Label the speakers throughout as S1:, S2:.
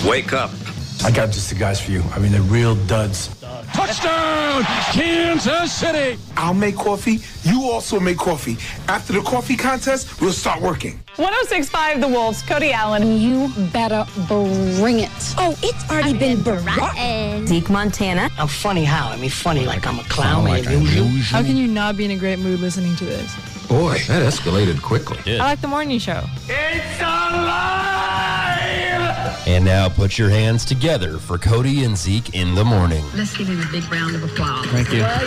S1: Wake up.
S2: I got just the guys for you. I mean, they're real duds.
S3: Touchdown, Kansas City.
S2: I'll make coffee. You also make coffee. After the coffee contest, we'll start working.
S4: 106.5 The Wolves, Cody Allen.
S5: You better bring it.
S6: Oh, it's already been brought.
S7: Zeke Montana.
S8: I'm funny how? I mean, funny like I'm a clown.
S9: Like unusual.
S10: How can you not be in a great mood listening to this?
S9: Boy, that escalated quickly.
S10: I like the morning show.
S3: It's alive!
S11: And now put your hands together for Cody and Zeke in the morning.
S6: Let's give him a big round of applause.
S12: Thank you.
S5: Well,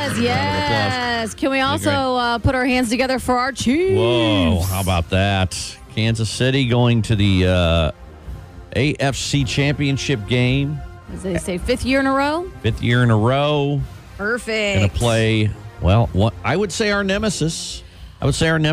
S5: yes. Can we also put our hands together for our Chiefs?
S12: Whoa, how about that? Kansas City going to the AFC Championship game.
S5: As they say, 5th year in a row?
S12: 5th year in a row.
S5: Perfect.
S12: Going to play, well, I would say our nemesis. The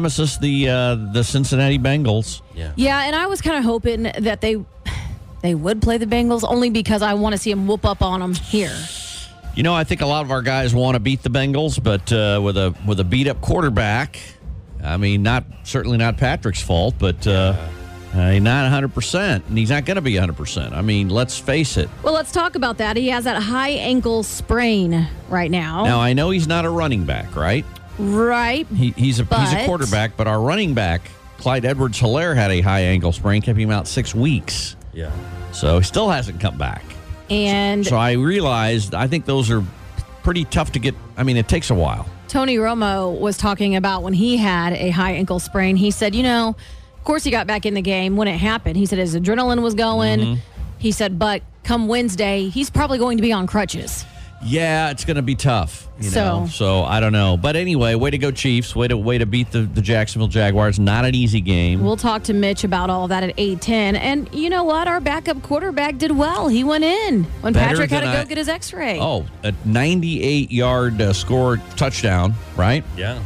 S12: Cincinnati Bengals.
S5: Yeah, and I was kind of hoping that they would play the Bengals only because I want to see them whoop up on them here.
S12: You know, I think a lot of our guys want to beat the Bengals, but with a beat-up quarterback, I mean, certainly not Patrick's fault, but he's not 100%, and he's not going to be 100%. I mean, let's face it.
S5: Well, let's talk about that. He has that high ankle sprain right now.
S12: Now, I know he's not a running back, right?
S5: Right.
S12: He's a quarterback, but our running back, Clyde Edwards-Helaire, had a high ankle sprain, kept him out 6 weeks.
S11: Yeah.
S12: So he still hasn't come back.
S5: And
S12: so I realized, I think those are pretty tough to get. I mean, it takes a while.
S5: Tony Romo was talking about when he had a high ankle sprain. He said, of course he got back in the game when it happened. He said his adrenaline was going. Mm-hmm. He said, but come Wednesday, he's probably going to be on crutches.
S12: Yeah, it's going to be tough, So I don't know. But anyway, way to go, Chiefs. Way to beat the Jacksonville Jaguars. Not an easy game.
S5: We'll talk to Mitch about all that at 8:10. And you know what? Our backup quarterback did well. He went in when Patrick had to go get his x-ray.
S12: Oh, a 98-yard score touchdown, right?
S11: Yeah.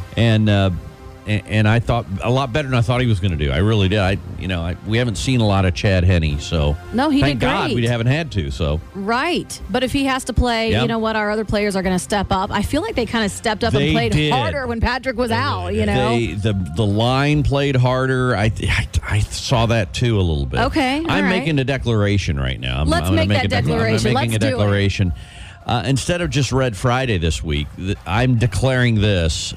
S12: And I thought a lot better than I thought he was going to do. I really did. We haven't seen a lot of Chad Henne, so
S5: no, he
S12: thank
S5: did great.
S12: God we haven't had to. So
S5: right, but if he has to play, you know what? Our other players are going to step up. I feel like they kind of stepped up and played harder when Patrick was out.
S12: The line played harder. I saw that too a little bit.
S5: Okay,
S12: I'm making a declaration right now.
S5: Let's make that declaration.
S12: I'm making a declaration. Instead of just Red Friday this week, I'm declaring this.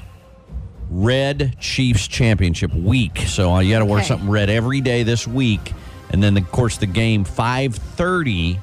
S12: Red Chiefs Championship week. So you got to wear something red every day this week. And then, of course, the game 5:30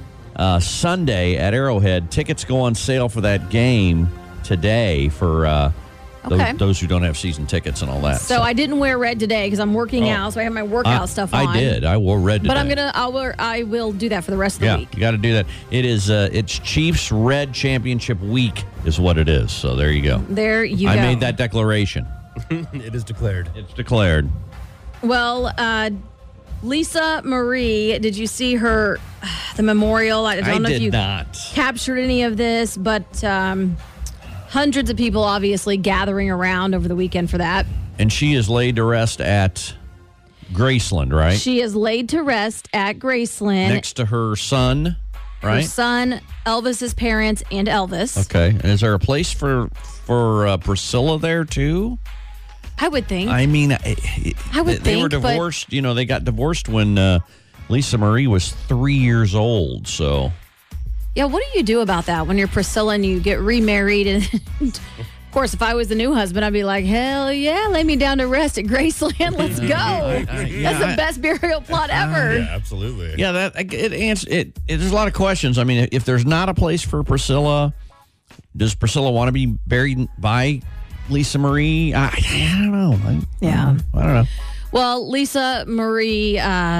S12: Sunday at Arrowhead. Tickets go on sale for that game today for those who don't have season tickets and all that.
S5: So I didn't wear red today because I'm working out, so I have my workout stuff on.
S12: I did. I wore red today.
S5: But I will do that for the rest of the week.
S12: You got to do that. It is it's Chiefs Red Championship week is what it is. So there you go.
S5: There you go.
S12: I made that declaration.
S11: It is declared.
S12: It's declared.
S5: Well, Lisa Marie, did you see the memorial? I don't know if you captured any of this, but hundreds of people obviously gathering around over the weekend for that.
S12: And she is laid to rest at Graceland, right?
S5: She is laid to rest at Graceland.
S12: Next to her son, right?
S5: Her son, Elvis's parents, and Elvis.
S12: Okay. And is there a place for Priscilla there, too?
S5: I would think.
S12: I mean, they were divorced.
S5: But
S12: they got divorced when Lisa Marie was 3 years old, so...
S5: Yeah, what do you do about that when you're Priscilla and you get remarried? And of course, if I was the new husband, I'd be like, hell yeah, lay me down to rest at Graceland. Let's go. That's the best burial plot ever.
S11: Yeah, absolutely.
S12: Yeah, there's a lot of questions. I mean, if there's not a place for Priscilla, does Priscilla want to be buried by Lisa Marie? I don't know. I don't know.
S5: Well, Lisa Marie,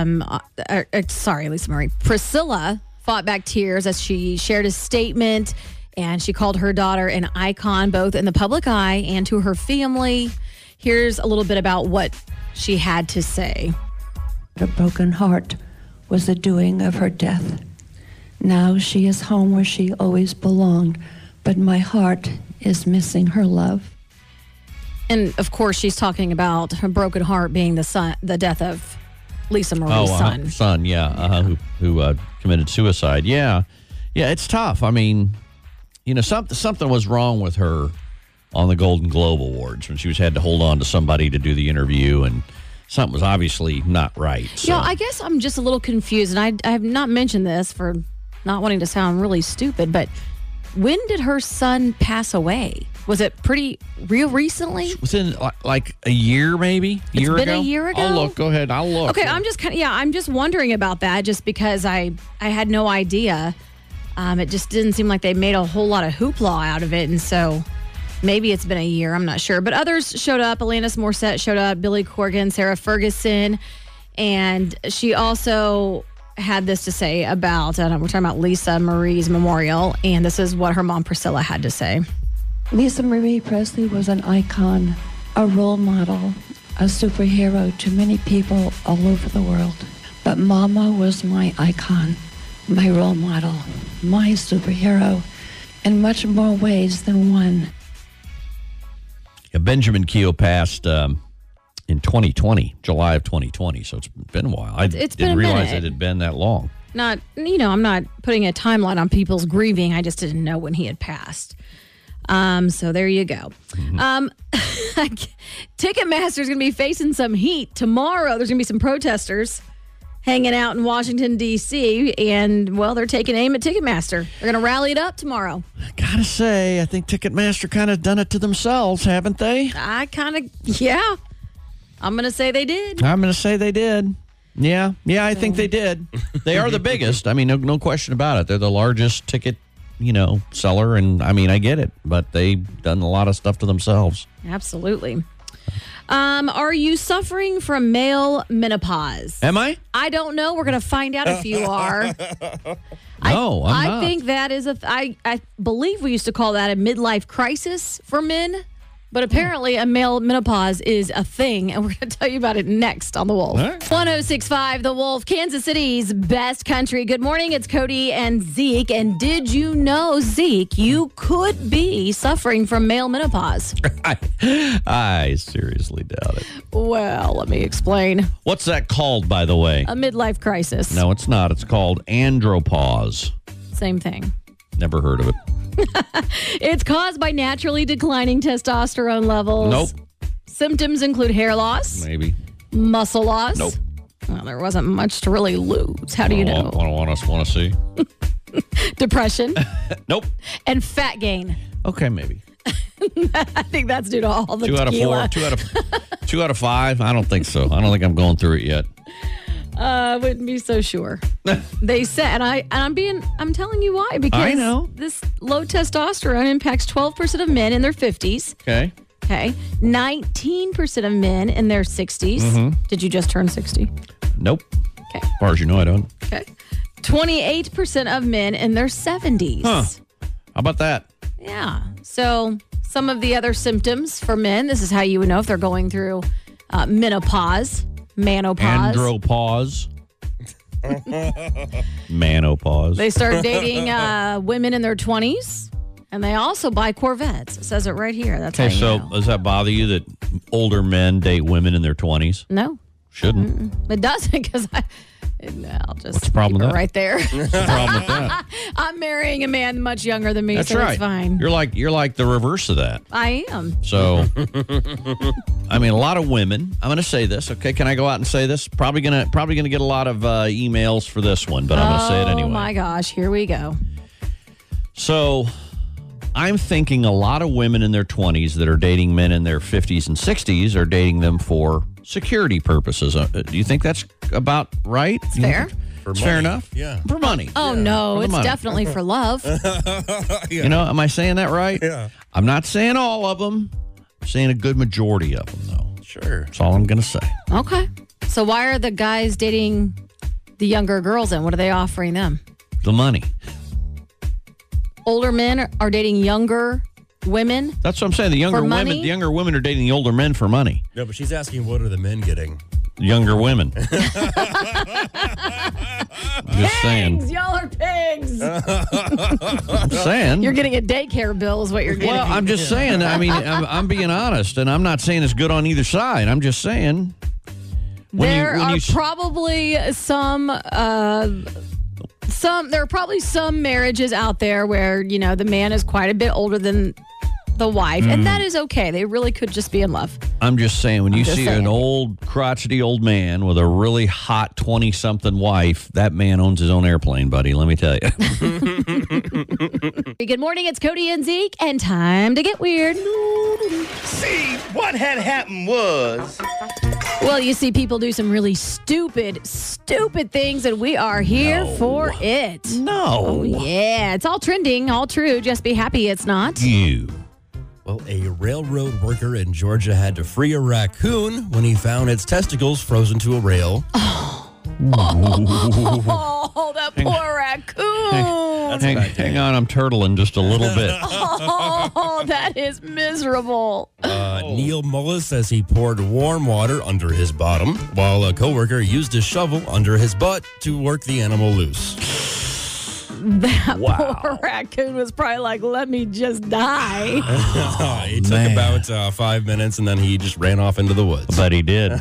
S5: Priscilla fought back tears as she shared a statement, and she called her daughter an icon both in the public eye and to her family. Here's a little bit about what she had to say.
S13: A broken heart was the doing of her death. Now she is home where she always belonged, but my heart is missing her love.
S5: And of course, she's talking about her broken heart being the death of Lisa Marie's son.
S12: Who committed suicide. Yeah, it's tough. I mean, something was wrong with her on the Golden Globe Awards when she had to hold on to somebody to do the interview, and something was obviously not right. So.
S5: I guess I'm just a little confused, and I have not mentioned this for not wanting to sound really stupid, but when did her son pass away? Was it real recently?
S12: Within like a year, maybe?
S5: It's been a year ago?
S12: I'll look. Go ahead. I'll look.
S5: Okay, I'm just wondering about that just because I had no idea. It just didn't seem like they made a whole lot of hoopla out of it, and so maybe it's been a year. I'm not sure. But others showed up. Alanis Morissette showed up, Billy Corgan, Sarah Ferguson, and she also had this to say about, we're talking about Lisa Marie's memorial, and this is what her mom Priscilla had to say.
S13: Lisa Marie Presley was an icon, a role model, a superhero to many people all over the world. But Mama was my icon, my role model, my superhero, in much more ways than one.
S12: Yeah, Benjamin Keough passed in 2020, July of 2020, so it's been a while. I didn't realize it had been that long.
S5: I'm not putting a timeline on people's grieving. I just didn't know when he had passed. So there you go. Mm-hmm. Ticketmaster's going to be facing some heat tomorrow. There's going to be some protesters hanging out in Washington, D.C., and, well, they're taking aim at Ticketmaster. They're going to rally it up tomorrow.
S12: Gotta say, I think Ticketmaster kind of done it to themselves, haven't they?
S5: Yeah. I'm going to say they did.
S12: I'm going to say they did. Yeah, I think they did. They are the biggest. I mean, no question about it. They're the largest ticket, seller, and, I mean, I get it, but they've done a lot of stuff to themselves.
S5: Absolutely. Are you suffering from male menopause?
S12: Am I?
S5: I don't know. We're going to find out if you are.
S12: No, I'm not.
S5: I think that is I believe we used to call that a midlife crisis for men, but apparently a male menopause is a thing, and we're going to tell you about it next on The Wolf. Right. 106.5 The Wolf, Kansas City's best country. Good morning. It's Cody and Zeke. And did you know, Zeke, you could be suffering from male menopause?
S12: I seriously doubt it.
S5: Well, let me explain.
S12: What's that called, by the way?
S5: A midlife crisis.
S12: No, it's not. It's called andropause.
S5: Same thing.
S12: Never heard of it.
S5: It's caused by naturally declining testosterone levels.
S12: Nope.
S5: Symptoms include hair loss.
S12: Maybe.
S5: Muscle loss.
S12: Nope.
S5: Well, there wasn't much to really lose. How do you know?
S12: Want to see?
S5: Depression.
S12: Nope.
S5: And fat gain.
S12: Okay, maybe.
S5: I think that's due to all the tequila.
S12: 2 out of 5. I don't think so. I don't think I'm going through it yet.
S5: Wouldn't be so sure. They said, and I'm telling you why, because
S12: I know.
S5: This low testosterone impacts 12% of men in their 50s.
S12: Okay.
S5: 19% of men in their 60s. Mm-hmm. Did you just turn 60?
S12: Nope.
S5: Okay.
S12: As far as you know, I don't.
S5: Okay. 28% of men in their 70s.
S12: Huh. How about that?
S5: Yeah. So some of the other symptoms for men, this is how you would know if they're going through menopause. Manopause.
S12: Manopause.
S5: They start dating women in their 20s, and they also buy Corvettes. It says it right here. That's
S12: okay,
S5: how you know.
S12: Does that bother you that older men date women in their 20s?
S5: No.
S12: Shouldn't.
S5: It doesn't, because I'll just
S12: What's the problem with that?
S5: Right there.
S12: What's the problem with that?
S5: I'm marrying a man much younger than me,
S12: That's
S5: so
S12: right.
S5: It's fine.
S12: You're like the reverse of that.
S5: I am.
S12: So, I mean, a lot of women. I'm going to say this. Okay, can I go out and say this? Probably gonna get a lot of emails for this one, but I'm going to say it anyway.
S5: Oh my gosh, here we go.
S12: So, I'm thinking a lot of women in their 20s that are dating men in their 50s and 60s are dating them for security purposes. Do you think that's about right?
S5: It's fair.
S12: It's fair enough?
S9: Yeah.
S12: For money.
S5: Oh, no. It's
S12: money.
S5: definitely for love.
S12: Yeah. Am I saying that right?
S9: Yeah.
S12: I'm not saying all of them. I'm saying a good majority of them, though.
S9: Sure.
S12: That's all I'm going to say.
S5: Okay. So why are the guys dating the younger girls then? What are they offering them?
S12: The money.
S5: Older men are dating younger women?
S12: That's what I'm saying. The younger women are dating the older men for money.
S9: No, but she's asking, what are the men getting?
S12: Younger women. I'm just saying.
S5: Y'all are pigs.
S12: I'm saying.
S5: You're getting a daycare bill is what you're getting.
S12: Well, I'm just saying. I mean, I'm being honest, and I'm not saying it's good on either side. I'm just saying.
S5: There are probably some marriages out there where, the man is quite a bit older than the wife, and that is okay. They really could just be in love.
S12: I'm just saying, when you see an old, crotchety old man with a really hot 20-something wife, that man owns his own airplane, buddy. Let me tell you.
S5: Good morning. It's Cody and Zeke, and time to get weird.
S1: See, what had happened was...
S5: Well, you see people do some really stupid things, and we are here for it.
S12: No.
S5: Oh, yeah. It's all trending, all true. Just be happy it's not.
S9: Well, a railroad worker in Georgia had to free a raccoon when he found its testicles frozen to a rail.
S5: Oh, that poor raccoon.
S12: Hang on, I'm turtling just a little bit.
S5: Oh, that is miserable.
S9: Neil Mullis says he poured warm water under his bottom, while a coworker used a shovel under his butt to work the animal loose.
S5: That poor raccoon was probably like, let me just die.
S9: He took about 5 minutes, and then he just ran off into the woods.
S12: But he did.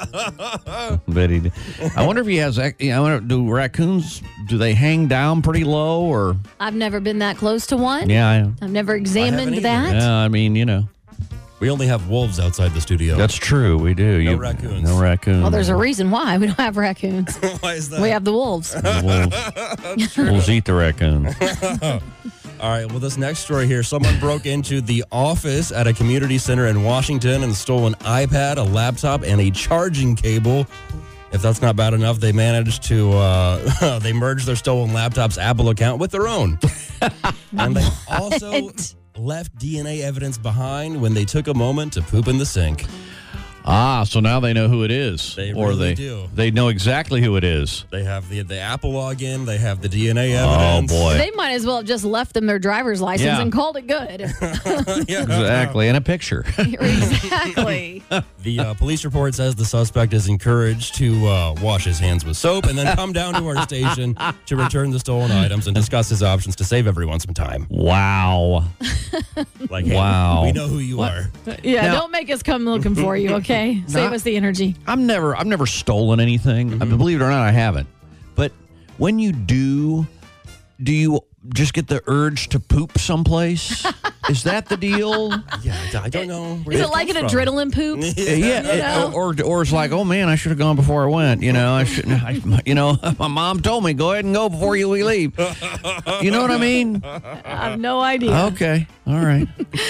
S12: I wonder if he has... do raccoons, do they hang down pretty low? Or
S5: I've never been that close to one.
S12: Yeah.
S5: I've never examined that.
S12: Yeah, I mean,
S9: We only have wolves outside the studio.
S12: That's true. We do.
S9: No raccoons.
S12: No raccoons.
S5: Well, there's a reason why we don't have raccoons.
S9: Why is that?
S5: We have the wolves.
S12: Wolves eat the raccoon.
S9: All right, well, this next story here, someone broke into the office at a community center in Washington and stole an iPad, a laptop, and a charging cable. If that's not bad enough, they managed to, they merged their stolen laptop's Apple account with their own. And they also left DNA evidence behind when they took a moment to poop in the sink.
S12: So now they know who it is.
S9: They really do.
S12: They know exactly who it is.
S9: They have the Apple login. They have the DNA evidence.
S12: Oh, boy.
S5: They might as well have just left them their driver's license and called it good.
S12: Exactly. And a picture.
S5: Exactly.
S9: The police report says the suspect is encouraged to wash his hands with soap and then come down to our station to return the stolen items and discuss his options to save everyone some time.
S12: Wow.
S9: Like, hey,
S12: wow.
S9: We know who you are.
S5: Yeah,
S12: Now-
S5: don't make us come looking for you, okay? Save us the energy.
S12: I've never stolen anything. I mean, believe it or not, I haven't. But when you do you just get the urge to poop someplace? Is that the deal?
S9: Yeah, I don't know.
S5: Is it like an adrenaline poop?
S12: Yeah, or it's like, oh man, I should have gone before I went. I shouldn't. My mom told me go ahead and go before we leave. You know what I mean?
S5: I have no idea.
S12: Okay, all right.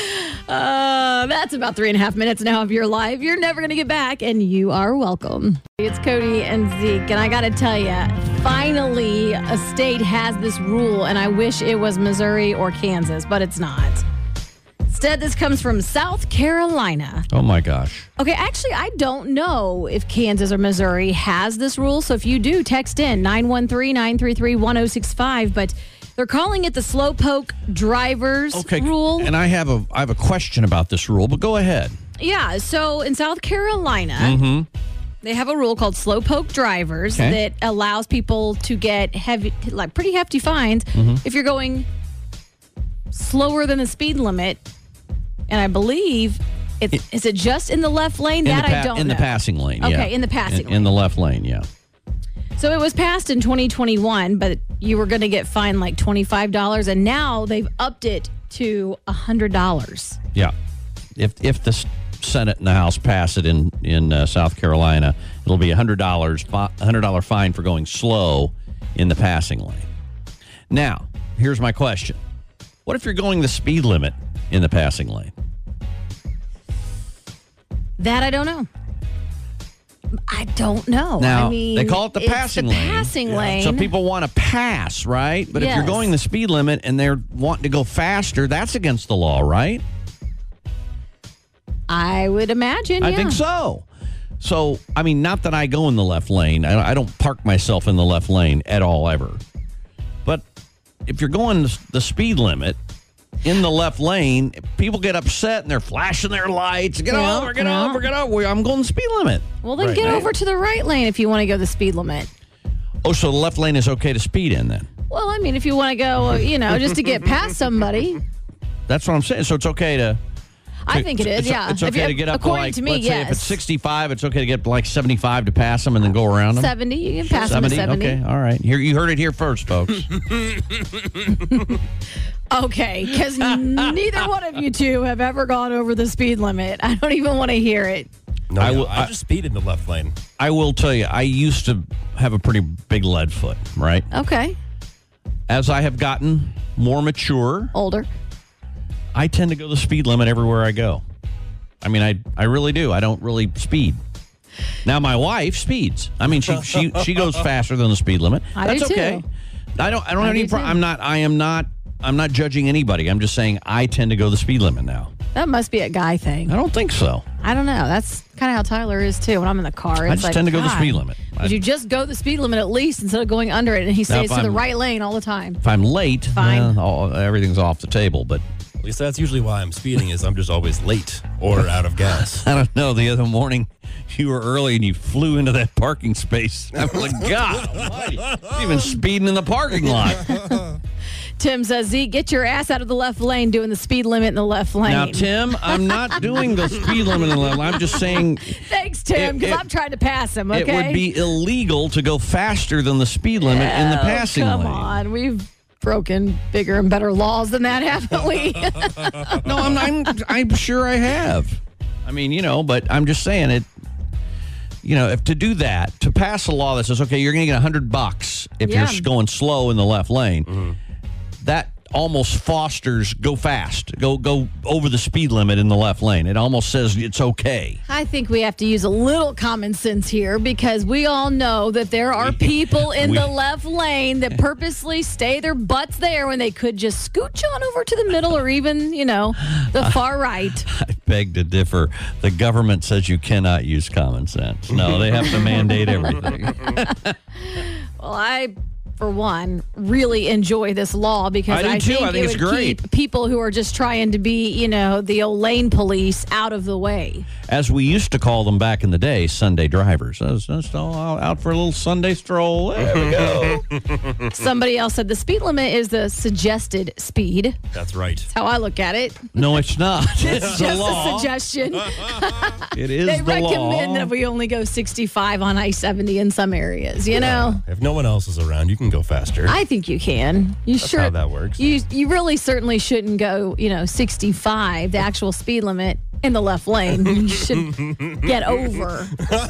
S5: That's about 3.5 minutes now of your life. You're never going to get back, and you are welcome. It's Cody and Zeke, and I got to tell you, finally, a state has this rule, and I wish it was Missouri or Kansas, but it's not. Instead, this comes from South Carolina.
S12: Oh, my gosh.
S5: Okay, actually, I don't know if Kansas or Missouri has this rule, so if you do, text in 913-933-1065, but they're calling it the slowpoke drivers rule.
S12: And I have a question about this rule, but go ahead.
S5: Yeah, so in South Carolina, they have a rule called slowpoke drivers that allows people to get pretty hefty fines if you're going slower than the speed limit. And I believe, is it just in the left lane? I don't know.
S12: In the passing lane, yeah.
S5: Okay, in the passing lane.
S12: In the left lane, yeah.
S5: So it was passed in 2021, but you were going to get fined like $25, and now they've upped it to $100.
S12: Yeah. If the Senate and the House pass it in South Carolina, it'll be $100 fine for going slow in the passing lane. Now, here's my question. What if you're going the speed limit in the passing lane?
S5: That I don't know. I don't know.
S12: Now,
S5: I mean,
S12: they call it the passing lane.
S5: Passing lane.
S12: So people want to pass, right? But if you're going the speed limit and they're wanting to go faster, that's against the law, right?
S5: I would imagine,
S12: I think so. So, I mean, not that I go in the left lane. I don't park myself in the left lane at all, ever. But if you're going the speed limit in the left lane, people get upset and they're flashing their lights. Get over. I'm going the speed limit.
S5: Well, then get over to the right lane if you want to go the speed limit.
S12: Oh, so the left lane is okay to speed in then?
S5: Well, I mean, if you want to go, just to get past somebody.
S12: That's what I'm saying. So it's okay to...
S5: I think it is, yeah.
S12: It's okay to get up
S5: according
S12: to
S5: me,
S12: let's say if it's 65, it's okay to get like 75 to pass them and then go around them?
S5: 70, you can pass them at 70.
S12: Okay, all right. Here, you heard it here first, folks.
S5: Okay, because neither one of you two have ever gone over the speed limit. I don't even want to hear it.
S9: No, I just speed in the left lane.
S12: I will tell you, I used to have a pretty big lead foot, right?
S5: Okay.
S12: As I have gotten more mature,
S5: older,
S12: I tend to go the speed limit everywhere I go. I mean, I really do. I don't really speed. Now, my wife speeds. I mean, she goes faster than the speed limit. That's okay. I don't have any problem. I'm not judging anybody. I'm just saying I tend to go the speed limit now.
S5: That must be a guy thing.
S12: I don't think so.
S5: I don't know. That's kind of how Tyler is, too. When I'm in the car, it's
S12: I just tend to go the speed limit.
S5: Would you just go the speed limit at least instead of going under it? And he stays to the right lane all the time.
S12: If I'm late, everything's off the table. But
S9: at least that's usually why I'm speeding, is I'm just always late or out of gas.
S12: I don't know. The other morning, you were early and you flew into that parking space. I'm like, God almighty. You're even speeding in the parking lot.
S5: Tim says, Zeke, get your ass out of the left lane doing the speed limit in the left lane.
S12: Now, Tim, I'm not doing the speed limit in the left lane. I'm just saying.
S5: Thanks, Tim, because I'm trying to pass him, okay?
S12: It would be illegal to go faster than the speed limit in the passing lane.
S5: Come on. We've broken bigger and better laws than that, haven't we?
S12: No, I'm sure I have. I mean, but I'm just saying it. If to do that, to pass a law that says, okay, you're going to get $100 if you're going slow in the left lane, that almost fosters go fast, go over the speed limit in the left lane. It almost says it's okay.
S5: I think we have to use a little common sense here, because we all know that there are people in the left lane that purposely stay their butts there when they could just scooch on over to the middle or even, the far right.
S12: I beg to differ. The government says you cannot use common sense. No, they have to mandate everything.
S5: Well, I, for one, really enjoy this law because I think it would
S12: great.
S5: Keep people who are just trying to be, the old lane police out of the way.
S12: As we used to call them back in the day, Sunday drivers. Just all out for a little Sunday stroll. There we go.
S5: Somebody else said the speed limit is the suggested speed.
S9: That's right.
S5: That's how I look at it.
S12: No, it's not.
S5: It's just a suggestion.
S12: It is
S5: They
S12: the law.
S5: recommend that we only go 65 on I-70 in some areas,
S9: If no one else is around, you can go faster.
S5: I think you can.
S9: That's how that works.
S5: You really certainly shouldn't go, 65, the actual speed limit in the left lane. You should get over.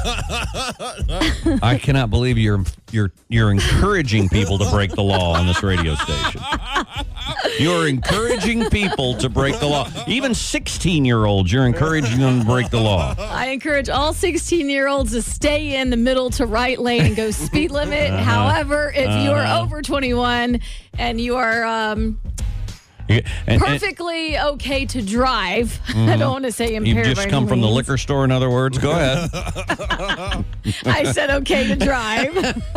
S12: I cannot believe you're encouraging people to break the law on this radio station. You're encouraging people to break the law. Even 16-year-olds, you're encouraging them to break the law.
S5: I encourage all 16-year-olds to stay in the middle to right lane and go speed limit. However, if you are over 21 and you are perfectly okay to drive, I don't want to say impaired.
S12: You've just come from the liquor store, in other words. Go ahead.
S5: I said okay to drive.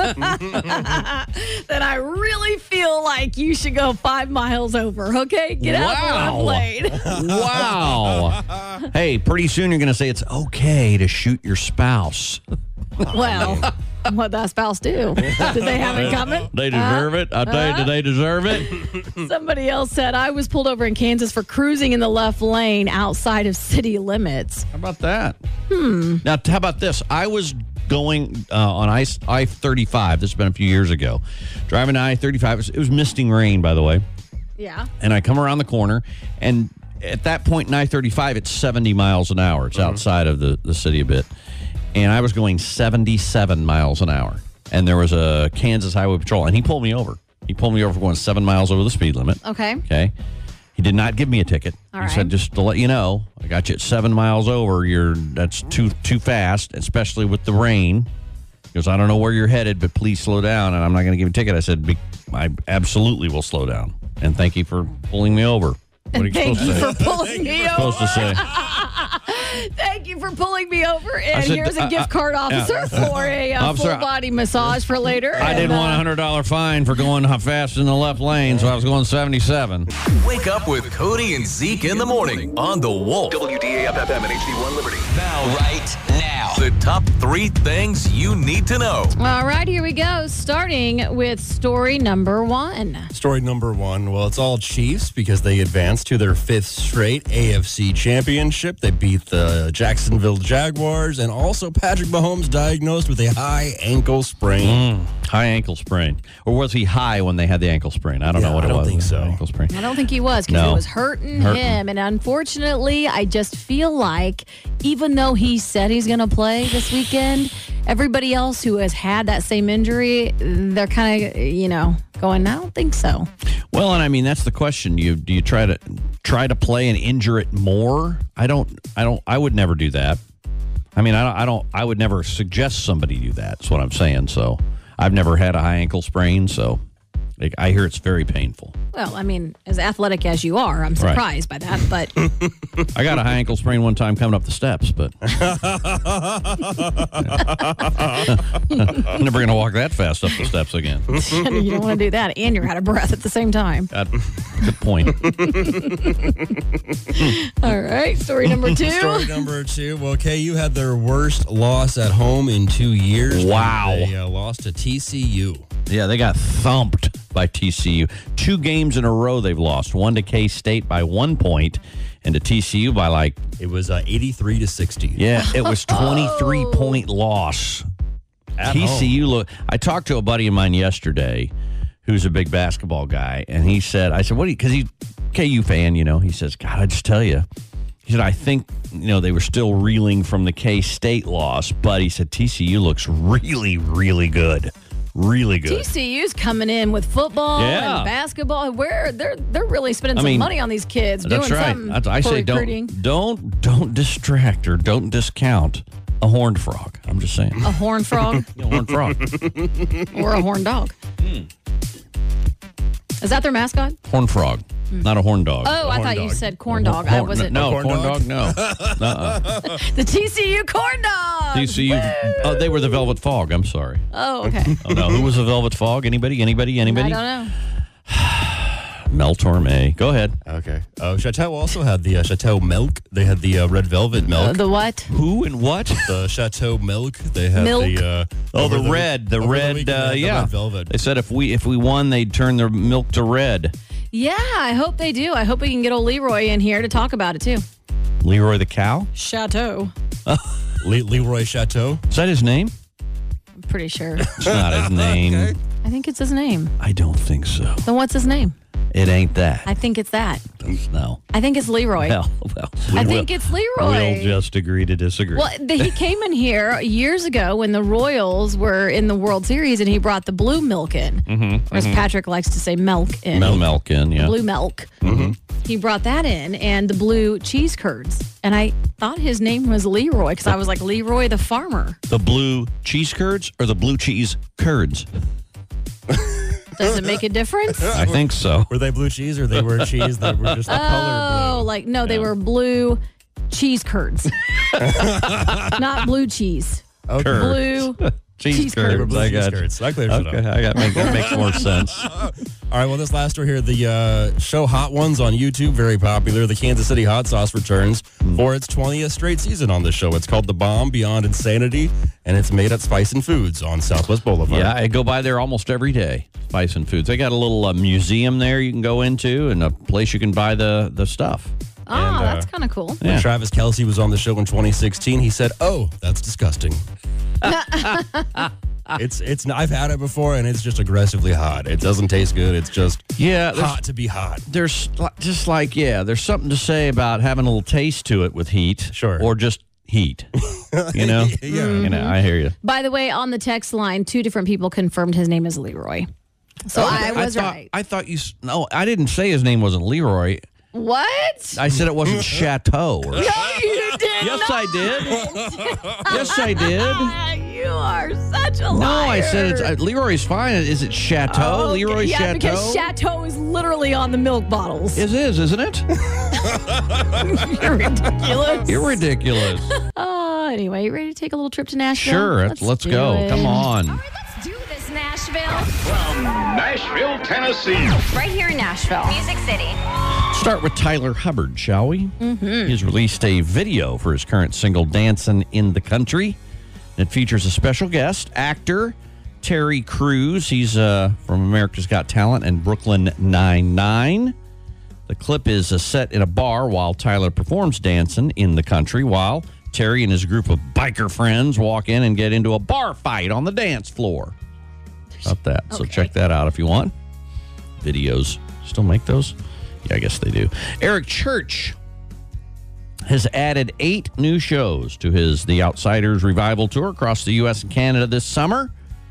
S5: Then I really feel like you should go 5 miles over, okay? Get out of the left lane.
S12: Wow. Hey, pretty soon you're going to say it's okay to shoot your spouse.
S5: Well, what that spouse do? Did they have it coming?
S12: They deserve it. I tell you, do they deserve it?
S5: Somebody else said, I was pulled over in Kansas for cruising in the left lane outside of city limits.
S12: How about that? Now, how about this? I was going on I-35. This has been a few years ago. Driving to I-35. It was misting rain, by the way.
S5: Yeah.
S12: And I come around the corner, and at that point in I-35, it's 70 miles an hour. It's outside of the city a bit. And I was going 77 miles an hour. And there was a Kansas Highway Patrol, and he pulled me over. He pulled me over for going 7 miles over the speed limit.
S5: Okay.
S12: He did not give me a ticket.
S5: All
S12: He said, just to let you know, I got you at 7 miles over. That's too fast, especially with the rain. He goes, I don't know where you're headed, but please slow down, and I'm not going to give you a ticket. I said, I absolutely will slow down. And thank you for pulling me over. What are you
S5: Thank
S12: supposed
S5: you
S12: to say?
S5: for pulling me over.
S12: Supposed to say.
S5: Thank you for pulling me over. And
S12: said,
S5: here's a gift card, officer, for a
S12: Officer,
S5: full body massage for later.
S12: I didn't want a $100 fine for going fast in the left lane, so I was going 77.
S7: Wake up with Cody and Zeke in the morning on The Wolf. WDAF FM and HD1 Liberty.
S14: Now, right now.
S7: the top 3 things you need to know.
S5: All right, here we go. Starting with story number 1.
S9: Story number 1. Well, it's all Chiefs because they advanced to their 5th straight AFC championship. They beat the Jacksonville Jaguars, and also Patrick Mahomes diagnosed with a high ankle sprain.
S12: High ankle sprain. Or was he high when they had the ankle sprain? I don't know what it was.
S9: I don't think so.
S12: Ankle sprain.
S5: I don't think he was because it was hurting him. And unfortunately, I just feel like even though he said he's going to play this weekend, everybody else who has had that same injury, they're kind of, going, I don't think so.
S12: Well, and I mean, that's the question. Do you try to play and injure it more? I would never do that. I mean, I would never suggest somebody do that. That's what I'm saying. So I've never had a high ankle sprain, so I hear it's very painful.
S5: Well, I mean, as athletic as you are, I'm surprised by that, but...
S12: I got a high ankle sprain one time coming up the steps, but... I'm never going to walk that fast up the steps again.
S5: You don't want to do that, and you're out of breath at the same time.
S12: Good point.
S5: All right, story number 2.
S9: Story number 2. Well, KU had their worst loss at home in 2 years.
S12: Wow.
S9: They lost to TCU.
S12: Yeah, they got thumped by TCU. 2 games in a row they've lost. One to K-State by 1 point, and to TCU by
S9: it was 83-60.
S12: Yeah, it was 23-point loss.
S9: At
S12: TCU. Look, I talked to a buddy of mine yesterday who's a big basketball guy, and I said, what do you, because he's a KU fan, he says, God, I just tell you. He said, I think, they were still reeling from the K-State loss, but he said TCU looks really, really good. Really good.
S5: TCU's coming in with football and basketball. Where they're really spending some money on these kids.
S12: That's
S5: doing
S12: right.
S5: Something
S12: I say don't distract or don't discount a horned frog. I'm just saying.
S5: A horned frog?
S12: A horned frog.
S5: Or a horned dog. Is that their mascot?
S12: Horned frog. Not a horn dog.
S5: Oh, I thought you said corn dog. I wasn't.
S12: No, corn dog? No.
S5: The TCU corn dog.
S12: TCU. They were the Velvet Fog. I'm sorry.
S5: Oh, okay.
S12: Oh, no. Who was the Velvet Fog? Anybody?
S5: I don't know.
S12: Mel Torme. Go ahead.
S9: Okay. Chateau also had the Chateau Milk. They had the red velvet milk.
S5: The what?
S12: Who and what?
S9: The Chateau Milk. They had
S5: milk?
S9: the
S12: red
S9: velvet.
S12: They said if we won, they'd turn their milk to red.
S5: Yeah, I hope they do. I hope we can get old Leroy in here to talk about it too.
S12: Leroy the cow?
S5: Chateau.
S9: Leroy Chateau.
S12: Is that his name?
S5: I'm pretty sure.
S12: It's not his name.
S9: Okay.
S5: I think it's his name.
S12: I don't think so.
S5: Then what's his name?
S12: It ain't that.
S5: I think it's that.
S12: No.
S5: I think it's Leroy.
S12: Well,
S5: I think it's Leroy.
S12: We'll just agree to disagree.
S5: Well, he came in here years ago when the Royals were in the World Series, and he brought the blue milk in. Or as Patrick likes to say, milk in.
S12: Milk in, yeah.
S5: Blue milk. He brought that in, and the blue cheese curds. And I thought his name was Leroy because I was like, Leroy the farmer.
S12: The blue cheese curds or the blue cheese curds?
S5: Does it make a difference?
S12: I think so.
S9: Were they blue cheese or they were cheese that were just the color blue?
S5: They were blue cheese curds. Not blue cheese.
S9: Okay.
S5: Blue cheese curds.
S9: I got curds. That clears it up.
S12: That makes more sense.
S9: All right, well, this last one here, the show Hot Ones on YouTube, very popular. The Kansas City Hot Sauce returns for its 20th straight season on the show. It's called The Bomb Beyond Insanity, and it's made at Spice and Foods on Southwest Boulevard.
S12: Yeah, I go by there almost every day. Spice and Foods. They got a little museum there you can go into and a place you can buy the stuff.
S5: Oh, that's kind of cool.
S9: When Travis Kelce was on the show in 2016, he said, "Oh, that's disgusting." It's I've had it before, and it's just aggressively hot. It doesn't taste good. It's just hot to be hot.
S12: There's just there's something to say about having a little taste to it with heat, or just heat. You know, I hear you.
S5: By the way, on the text line, 2 different people confirmed his name is Leroy. So I was right.
S12: I thought I didn't say his name wasn't Leroy.
S5: What?
S12: I said it wasn't Chateau.
S5: No, you did
S12: Yes,
S5: not.
S12: I did. Yes, I did.
S5: You are such a liar.
S12: No, I said it's Leroy's fine. Is it Chateau?
S5: Okay.
S12: Leroy
S5: yeah,
S12: Chateau?
S5: because Chateau is literally on the milk bottles.
S12: It is, isn't it?
S5: You're ridiculous.
S12: You're ridiculous.
S5: Anyway, you ready to take a little trip to Nashville?
S12: Sure, let's go.
S5: it.
S12: Come on.
S6: All right, let's do this, Nashville.
S3: From Nashville, Tennessee.
S6: Right here in Nashville. Music City.
S12: Start with Tyler Hubbard, shall we? He's released a video for his current single, Dancing in the Country. It features a special guest, actor Terry Crews. He's from America's Got Talent and Brooklyn Nine-Nine. The clip is set in a bar while Tyler performs Dancing in the Country, while Terry and his group of biker friends walk in and get into a bar fight on the dance floor. About that. Okay. So check that out if you want. Videos. Still make those? Yeah, I guess they do. Eric Church has added 8 new shows to his The Outsiders Revival Tour across the U.S. and Canada this summer.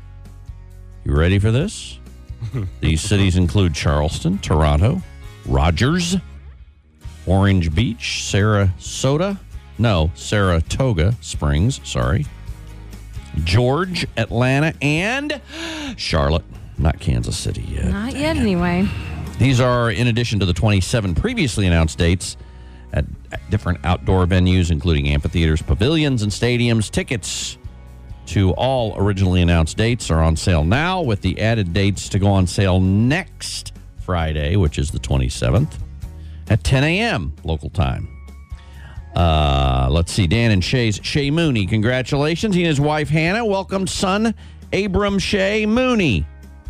S12: You ready for this? These cities include Charleston, Toronto, Rogers, Orange Beach, Saratoga Springs, George, Atlanta, and Charlotte. Not Kansas City yet.
S5: Not yet, anyway.
S12: These are in addition to the 27 previously announced dates at different outdoor venues, including amphitheaters, pavilions, and stadiums. Tickets to all originally announced dates are on sale now, with the added dates to go on sale next Friday, which is the 27th, at 10 a.m. local time. Let's see, Dan and Shay Mooney, congratulations. He and his wife, Hannah, welcomed son Abram Shay Mooney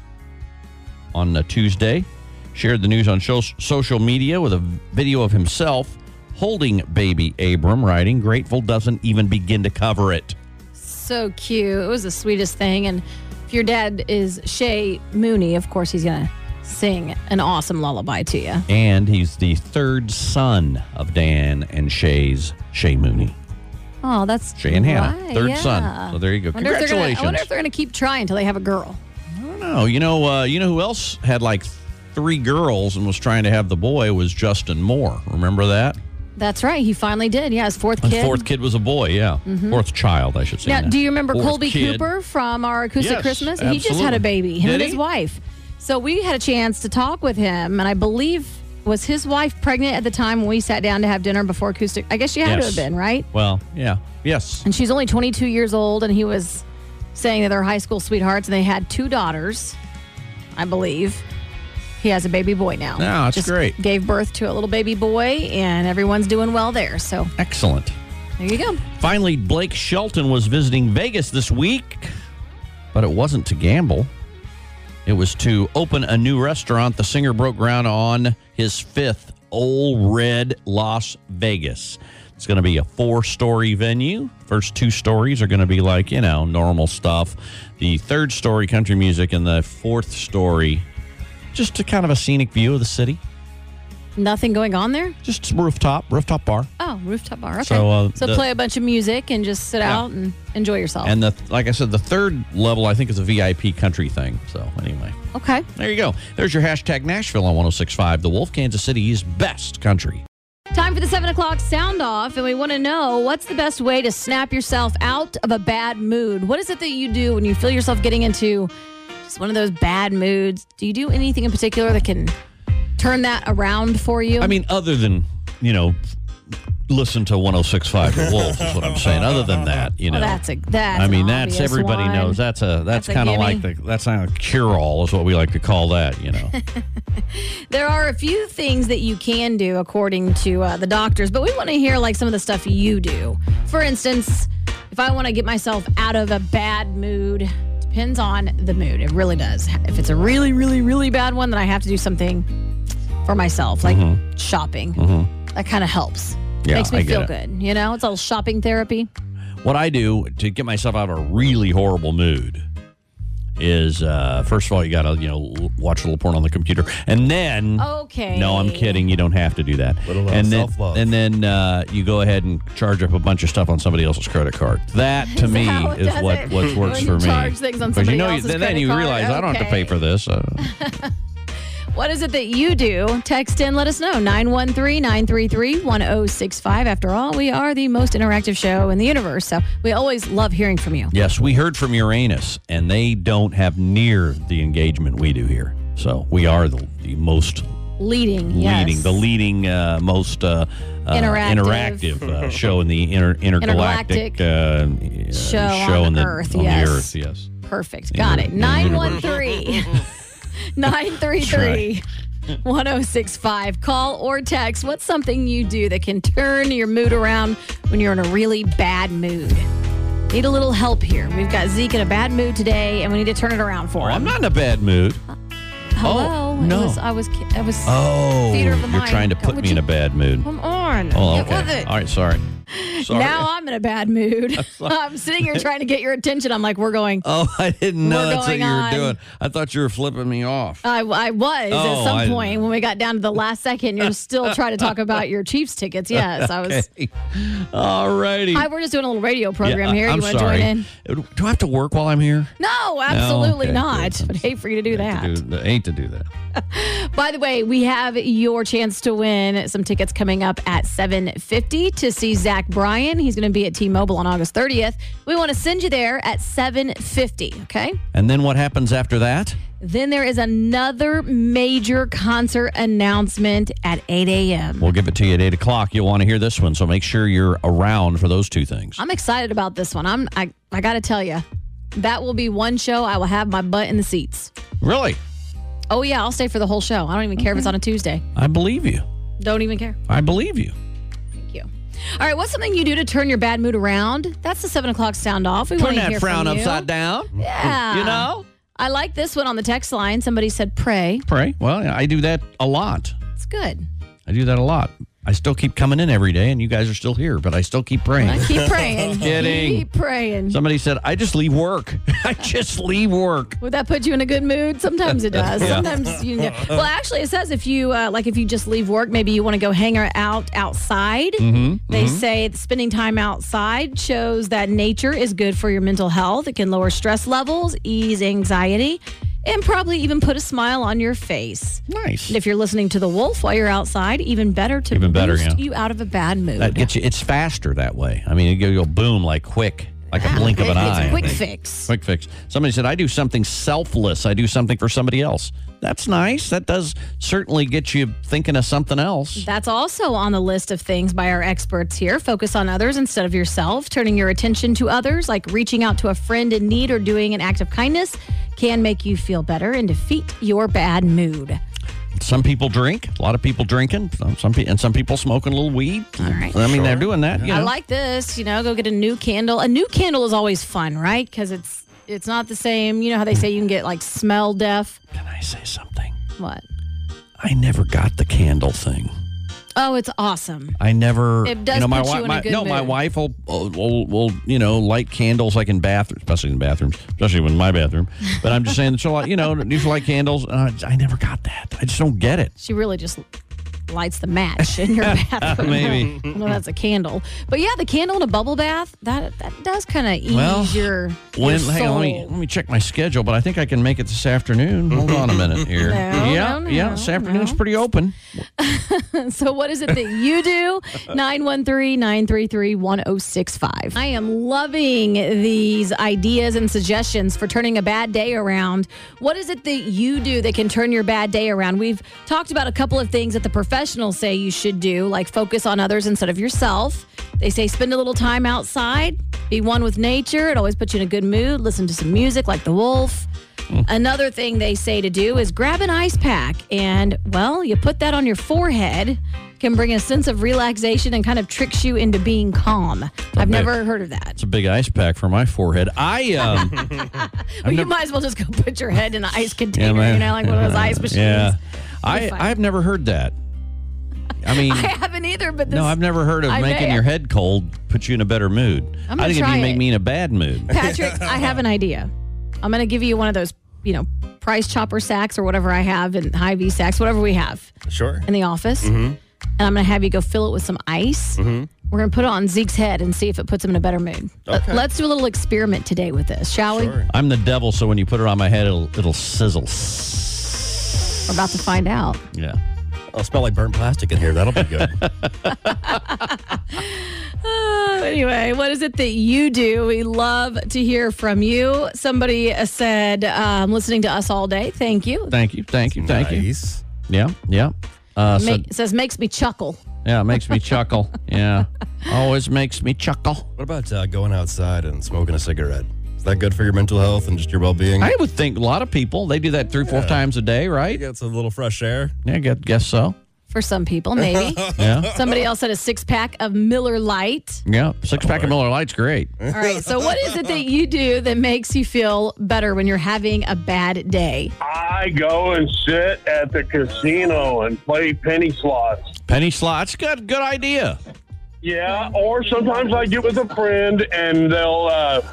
S12: on Tuesday. Shared the news on social media with a video of himself holding baby Abram, writing, "Grateful doesn't even begin to cover it."
S5: So cute. It was the sweetest thing. And if your dad is Shay Mooney, of course he's going to sing an awesome lullaby to you.
S12: And he's the third son of Dan and Shay Mooney.
S5: Oh, that's
S12: Shay and Hannah,
S5: right,
S12: third son. So there you go. Congratulations.
S5: I wonder if they're going to keep trying until they have a girl.
S12: I don't know. You know who else had like 3 girls and was trying to have the boy was Justin Moore. Remember that?
S5: That's right. He finally did. Yeah, his fourth kid.
S12: His fourth kid was a boy, yeah. Mm-hmm. Fourth child, I should say.
S5: Now, do you remember Colby Cooper from our Acoustic Christmas?
S12: Absolutely.
S5: He just had a baby, him and his wife. So we had a chance to talk with him, and I believe, was his wife pregnant at the time when we sat down to have dinner before Acoustic? I guess she had to have been, right?
S12: Well, yeah. Yes.
S5: And she's only 22 years old, and he was saying that they're high school sweethearts, and they had 2 daughters, I believe. He has a baby boy now.
S12: No, that's great.
S5: Gave birth to a little baby boy, and everyone's doing well there. So
S12: excellent.
S5: There you go.
S12: Finally, Blake Shelton was visiting Vegas this week, but it wasn't to gamble. It was to open a new restaurant. The singer broke ground on his 5th Ole Red Las Vegas. It's going to be a 4-story venue. First 2 stories are going to be like, normal stuff. The 3rd story, country music, and the 4th story, just a kind of a scenic view of the city.
S5: Nothing going on there?
S12: Just rooftop bar.
S5: Oh, rooftop bar. Okay.
S12: So
S5: play a bunch of music and just sit out and enjoy yourself.
S12: And like I said, the 3rd level, I think, is a VIP country thing. So anyway.
S5: Okay.
S12: There you go. There's your hashtag Nashville on 106.5 The Wolf, Kansas City's best country.
S5: Time for the 7 o'clock sound off, and we want to know, what's the best way to snap yourself out of a bad mood? What is it that you do when you feel yourself getting into just one of those bad moods? Do you do anything in particular that can turn that around for you?
S12: I mean, other than, listen to 106.5 The Wolf is what I'm saying. Other than that,
S5: Well, that's
S12: everybody
S5: one.
S12: knows that's kind of like that's not a cure-all is what we like to call that,
S5: There are a few things that you can do according to the doctors, but we want to hear some of the stuff you do. For instance, if I want to get myself out of a bad mood, depends on the mood. It really does. If it's a really, really, really bad one, then I have to do something for myself, like shopping. Mm-hmm. That kind of helps.
S12: Yeah,
S5: makes me feel good. It's all shopping therapy.
S12: What I do to get myself out of a really horrible mood is, first of all, you got to, watch a little porn on the computer. And then...
S5: Okay.
S12: No, I'm kidding. You don't have to do that.
S9: Self-love.
S12: And then you go ahead and charge up a bunch of stuff on somebody else's credit card. That, to me, is what works for me.
S5: Charge things on somebody else's credit card.
S12: Then you realize, I don't have to pay for this.
S5: What is it that you do? Text in, let us know. 913-933-1065. After all, we are the most interactive show in the universe, so we always love hearing from you.
S12: Yes, we heard from Uranus, and they don't have near the engagement we do here. So we are the most
S5: leading,
S12: most interactive show in the intergalactic
S5: show on
S12: the
S5: Earth.
S12: On the Earth, yes.
S5: Perfect. Got it. 913-933-1065. Call or text. What's something you do that can turn your mood around when you're in a really bad mood? Need a little help here. We've got Zeke in a bad mood today, and we need to turn it around for him.
S12: I'm not in a bad mood.
S5: Hello.
S12: No.
S5: I was
S12: Oh,
S5: theater of the
S12: you're
S5: mind.
S12: trying to put me in a bad mood.
S5: Come on.
S12: Oh,
S5: Get
S12: okay.
S5: with it.
S12: All right, sorry.
S5: Now I'm in a bad mood. I'm sitting here trying to get your attention. I'm like, we're going.
S12: Oh, I didn't know
S5: We're
S12: that's what
S5: going
S12: you were
S5: on.
S12: doing. I thought you were flipping me off.
S5: I was at some point when we got down to the last second. You're still trying to talk about your Chiefs tickets. Yes, I was.
S12: All righty.
S5: We're just doing a little radio program here.
S12: I'm
S5: You want to
S12: sorry.
S5: join in?
S12: Do I have to work while I'm here?
S5: No, absolutely
S12: okay,
S5: not.
S12: good.
S5: I'd hate for you to do that.
S12: Hate to do that.
S5: By the way, we have your chance to win some tickets coming up at 7:50 to see Zach Bryan. He's going to be at T-Mobile on August 30th. We want to send you there at 7:50, okay?
S12: And then what happens after that?
S5: Then there is another major concert announcement at 8 a.m.
S12: We'll give it to you at 8 o'clock. You'll want to hear this one, so make sure you're around for those two things.
S5: I'm excited about this one. I got to tell you, that will be one show I will have my butt in the seats.
S12: Really?
S5: Oh, yeah, I'll stay for the whole show. I don't even care if it's on a Tuesday.
S12: I believe you.
S5: Don't even care.
S12: I believe you.
S5: Thank you. All right, what's something you do to turn your bad mood around? That's the 7 o'clock sound off. We
S12: Turn
S5: want to
S12: that
S5: hear
S12: frown
S5: from you.
S12: upside down.
S5: Yeah.
S12: You know?
S5: I like this one on the text line. Somebody said pray.
S12: Pray. Well, I do that a lot.
S5: It's good.
S12: I do that a lot. I still keep coming in every day, and you guys are still here, but I still keep praying.
S5: I keep praying.
S12: Kidding.
S5: Keep praying.
S12: Somebody said, I just leave work. I just leave work.
S5: Would that put you in a good mood? Sometimes it does.
S12: Yeah.
S5: Sometimes you know. Well, actually, it says if you if you just leave work, maybe you want to go hang out outside. They say that spending time outside shows that nature is good for your mental health. It can lower stress levels, ease anxiety, and probably even put a smile on your face.
S12: Nice.
S5: And if you're listening to The Wolf while you're outside, even better to boost you out of a bad mood.
S12: That gets you. It's faster that way. I mean, you'll boom like quick, like a blink of an eye.
S5: It's a quick fix.
S12: Quick fix. Somebody said, I do something selfless. I do something for somebody else. That's nice. That does certainly get you thinking of something else.
S5: That's also on the list of things by our experts here. Focus on others instead of yourself. Turning your attention to others, like reaching out to a friend in need or doing an act of kindness, can make you feel better and defeat your bad mood.
S12: Some people drink. A lot of people drinking. Some people smoking a little weed.
S5: All right.
S12: I mean, they're doing that. You know.
S5: I like this. Go get a new candle. A new candle is always fun, right? Because it's not the same. You know how they say you can get like smell deaf?
S12: Can I say something?
S5: What?
S12: I never got the candle thing.
S5: Oh, it's awesome.
S12: I never.
S5: It does
S12: my
S5: put you
S12: wife.
S5: in a good mood.
S12: My wife will light candles like in bathrooms, especially in bathrooms, especially in my bathroom. But I'm just saying that she'll usually light candles. I never got that. I just don't get it.
S5: She really just lights the match in your bathroom.
S12: Maybe.
S5: No, that's a candle. But yeah, the candle in a bubble bath, that does kind of ease your soul.
S12: Hang on, let me check my schedule, but I think I can make it this afternoon. Hold on a minute here. This afternoon's pretty open.
S5: So what is it that you do? 913-933-1065. I am loving these ideas and suggestions for turning a bad day around. What is it that you do that can turn your bad day around? We've talked about a couple of things that the professionals say you should do, like focus on others instead of yourself. They say spend a little time outside, be one with nature. It always puts you in a good mood. Listen to some music like The Wolf. Another thing they say to do is grab an ice pack and, you put that on your forehead. Can bring a sense of relaxation and kind of tricks you into being calm. I've never heard of that.
S12: It's a big ice pack for my forehead.
S5: You might as well just go put your head in an ice container, like one of those ice machines.
S12: Yeah. I've never heard that. I mean,
S5: I haven't either, but
S12: I've never heard of making your head cold put you in a better mood.
S5: I'm
S12: I think
S5: try
S12: it'd make me in a bad mood.
S5: Patrick, I have an idea. I'm going to give you one of those, price chopper sacks or whatever I have in Hy-Vee sacks, whatever we have.
S9: Sure.
S5: In the office. And I'm going to have you go fill it with some ice. We're going to put it on Zeke's head and see if it puts him in a better mood.
S9: Okay.
S5: Let's do a little experiment today with this, shall we?
S12: I'm the devil, so when you put it on my head, it'll sizzle.
S5: We're about to find out.
S12: Yeah.
S9: I'll smell like burnt plastic in here. That'll be good.
S5: Anyway, what is it that you do? We love to hear from you. Somebody said, listening to us all day. Thank you.
S12: Thank you.
S9: Nice.
S12: Yeah.
S5: It says, makes me chuckle.
S12: Yeah, it makes me chuckle. Yeah. Always makes me chuckle.
S9: What about going outside and smoking a cigarette? Is that good for your mental health and just your well-being?
S12: I would think a lot of people, they do that 3-4 times a day, right?
S9: Get some little fresh air.
S12: Yeah, guess so.
S5: for some people, maybe.
S12: Yeah.
S5: Somebody else said a 6-pack of Miller Lite.
S12: Yeah, 6-pack of Miller Lite's great.
S5: All right, so what is it that you do that makes you feel better when you're having a bad day?
S14: I go and sit at the casino and play penny slots.
S12: Penny slots, good idea.
S14: Yeah, or sometimes I get with a friend and they'll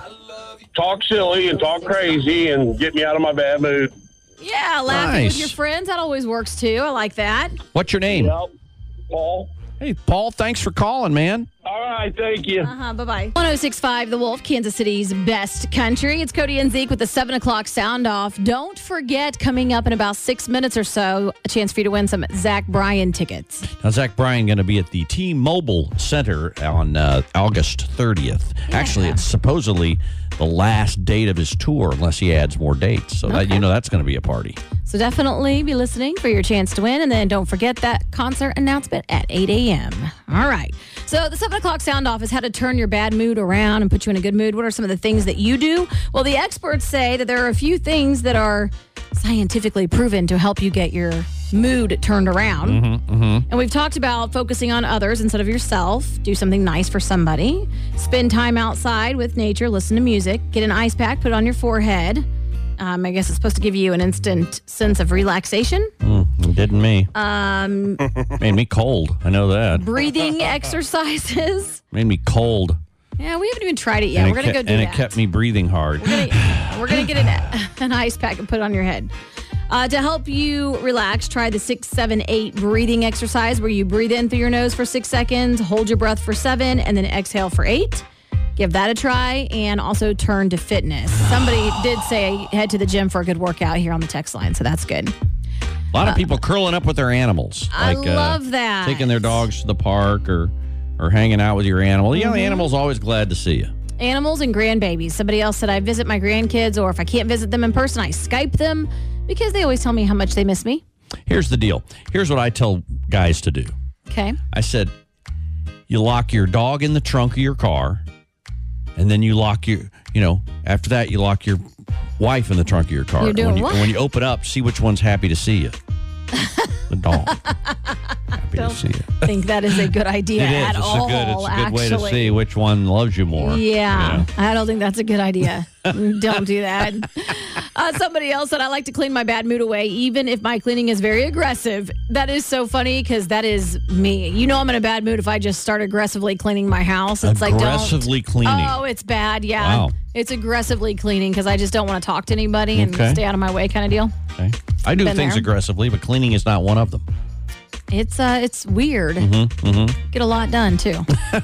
S14: talk silly and talk crazy and get me out of my bad mood.
S5: Yeah, laughing with your friends. That always works, too. I like that.
S12: What's your name?
S14: Yep, Paul.
S12: Hey, Paul, thanks for calling, man.
S14: All right, thank you.
S5: Bye-bye. 106.5 The Wolf, Kansas City's best country. It's Cody and Zeke with the 7 o'clock sound off. Don't forget, coming up in about 6 minutes or so, a chance for you to win some Zach Bryan tickets.
S12: Now, Zach Bryan going to be at the T-Mobile Center on August 30th. Yeah. Actually, it's supposedly the last date of his tour, unless he adds more dates. So that, that's going to be a party.
S5: So definitely be listening for your chance to win. And then don't forget that concert announcement at 8 a.m. All right. So the 7 o'clock sound off is how to turn your bad mood around and put you in a good mood. What are some of the things that you do? Well, the experts say that there are a few things that are scientifically proven to help you get your mood turned around. And we've talked about focusing on others instead of yourself. Do something nice for somebody. Spend time outside with nature. Listen to music. Get an ice pack. Put it on your forehead. I guess it's supposed to give you an instant sense of relaxation.
S12: It didn't me. Made me cold. I know that.
S5: Breathing exercises.
S12: Made me cold.
S5: Yeah, we haven't even tried it yet. We're going to go do that.
S12: And it kept me breathing hard.
S5: We're going to get an ice pack and put it on your head. To help you relax, try the 6-7-8 breathing exercise where you breathe in through your nose for 6 seconds, hold your breath for 7, and then exhale for 8. Give that a try, and also turn to fitness. Somebody did say head to the gym for a good workout here on the text line, so that's good.
S12: A lot of people curling up with their animals.
S5: I love that.
S12: Taking their dogs to the park or hanging out with your animal. The animal's always glad to see you.
S5: Animals and grandbabies. Somebody else said I visit my grandkids, or if I can't visit them in person, I Skype them because they always tell me how much they miss me.
S12: Here's the deal. Here's what I tell guys to do.
S5: Okay.
S12: I said, you lock your dog in the trunk of your car, and then you lock after that, you lock your wife in the trunk of your car.
S5: You're doing what?
S12: And when you open up, see which one's happy to see you. The dog. Happy to see you.
S5: I think that is a good idea at all.
S12: It's a good way to see which one loves you more.
S5: Yeah, I don't think that's a good idea. Don't do that. Somebody else said, I like to clean my bad mood away, even if my cleaning is very aggressive. That is so funny because that is me. You know I'm in a bad mood if I just start aggressively cleaning my house. It's
S12: aggressively cleaning.
S5: Oh, it's bad. Yeah.
S12: Wow.
S5: It's aggressively cleaning because I just don't want to talk to anybody and stay out of my way kind of deal.
S12: Okay. I do things aggressively, but cleaning is not one of them.
S5: It's weird. Get a lot done, too.